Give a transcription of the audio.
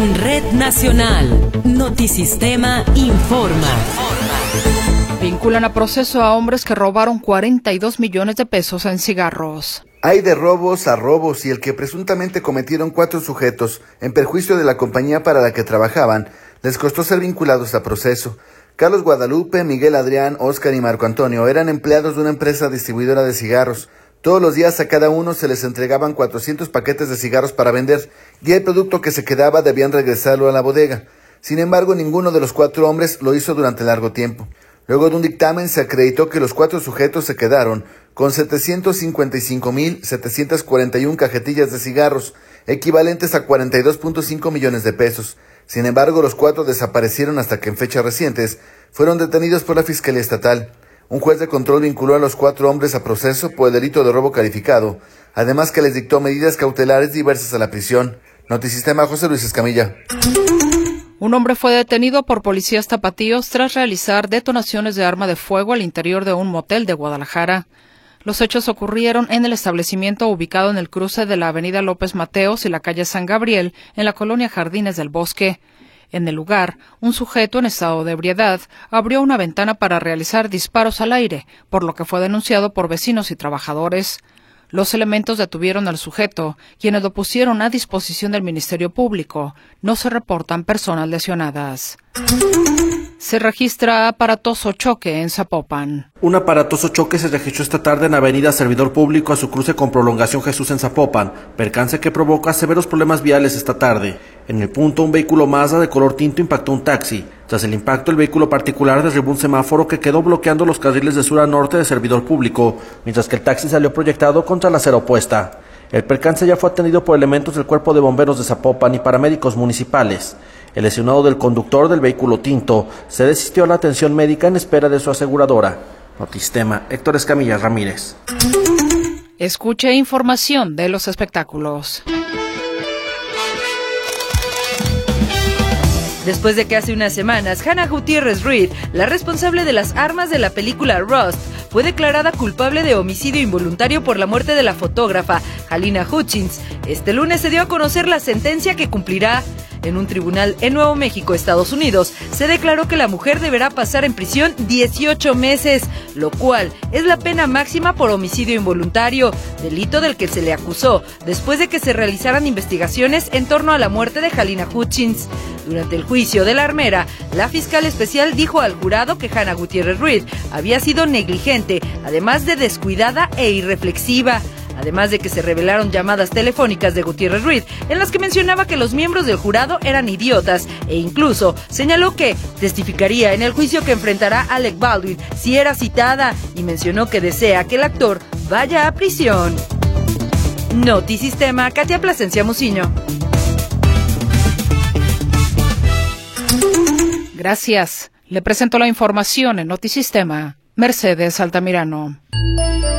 En Red Nacional, Notisistema informa. Vinculan a proceso a hombres que robaron 42 millones de pesos en cigarros. Hay de robos a robos y el que presuntamente cometieron 4 sujetos en perjuicio de la compañía para la que trabajaban les costó ser vinculados a proceso. Carlos Guadalupe, Miguel Adrián, Óscar y Marco Antonio eran empleados de una empresa distribuidora de cigarros. Todos los días a cada uno se les entregaban 400 paquetes de cigarros para vender y el producto que se quedaba debían regresarlo a la bodega. Sin embargo, ninguno de los 4 hombres lo hizo durante largo tiempo. Luego de un dictamen se acreditó que los 4 sujetos se quedaron con 755,741 cajetillas de cigarros, equivalentes a 42.5 millones de pesos. Sin embargo, los 4 desaparecieron hasta que en fechas recientes fueron detenidos por la Fiscalía Estatal. Un juez de control vinculó a los 4 hombres a proceso por el delito de robo calificado, además que les dictó medidas cautelares diversas a la prisión. Notisistema, José Luis Escamilla. Un hombre fue detenido por policías tapatíos tras realizar detonaciones de arma de fuego al interior de un motel de Guadalajara. Los hechos ocurrieron en el establecimiento ubicado en el cruce de la avenida López Mateos y la calle San Gabriel, en la colonia Jardines del Bosque. En el lugar, un sujeto en estado de ebriedad abrió una ventana para realizar disparos al aire, por lo que fue denunciado por vecinos y trabajadores. Los elementos detuvieron al sujeto, quienes lo pusieron a disposición del Ministerio Público. No se reportan personas lesionadas. Se registra aparatoso choque en Zapopan. Un aparatoso choque se registró esta tarde en Avenida Servidor Público a su cruce con Prolongación Jesús en Zapopan, percance que provoca severos problemas viales esta tarde. En el punto, un vehículo Mazda de color tinto impactó un taxi. Tras el impacto, el vehículo particular derribó un semáforo que quedó bloqueando los carriles de sur a norte de Servidor Público, mientras que el taxi salió proyectado contra la acera opuesta. El percance ya fue atendido por elementos del Cuerpo de Bomberos de Zapopan y paramédicos municipales. El lesionado del conductor del vehículo tinto se desistió a la atención médica en espera de su aseguradora. Notisistema, Héctor Escamilla Ramírez. Escuche información de los espectáculos. Después de casi unas semanas, Hannah Gutiérrez Reed, la responsable de las armas de la película Rust, fue declarada culpable de homicidio involuntario por la muerte de la fotógrafa Halyna Hutchins. Este lunes se dio a conocer la sentencia que cumplirá. En un tribunal en Nuevo México, Estados Unidos, se declaró que la mujer deberá pasar en prisión 18 meses, lo cual es la pena máxima por homicidio involuntario, delito del que se le acusó, después de que se realizaran investigaciones en torno a la muerte de Halyna Hutchins. Durante el juicio de la armera, la fiscal especial dijo al jurado que Hannah Gutiérrez Reed había sido negligente, además de descuidada e irreflexiva. Además de que se revelaron llamadas telefónicas de Gutiérrez Reed en las que mencionaba que los miembros del jurado eran idiotas e incluso señaló que testificaría en el juicio que enfrentará a Alec Baldwin si era citada y mencionó que desea que el actor vaya a prisión. Notisistema, Katia Plasencia Muciño. Gracias. Le presento la información en Notisistema. Mercedes Altamirano.